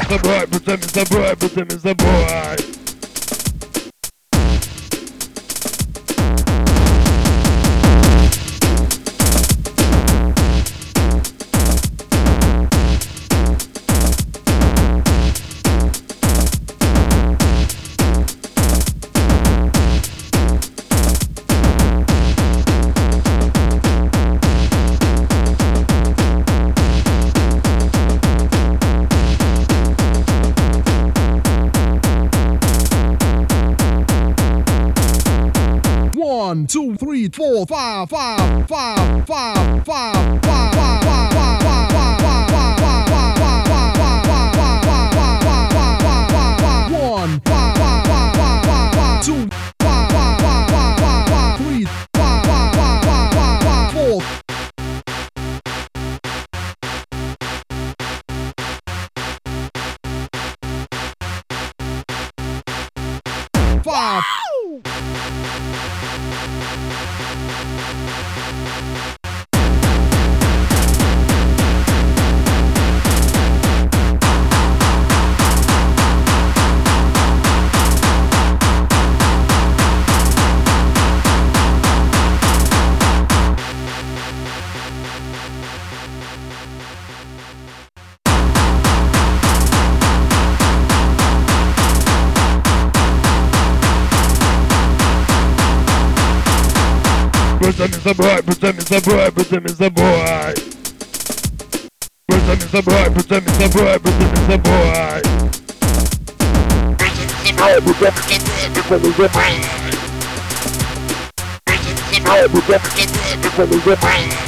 the boy, but them is the boy, but them is the boy. One, two, three, four, five, five, five, five, five, five, one, two, three, four. Five. But them is the boy, but them is the boy, but them is the boy. But them is the boy, but them is the boy, but them is the boy. But them is the boy, but them is the boy, but them is the boy. But them is the boy, but them is the boy, but them is the boy.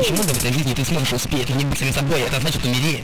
очень много в этой жизни ты сможешь успеть. Не быть самим собой, это значит умереть.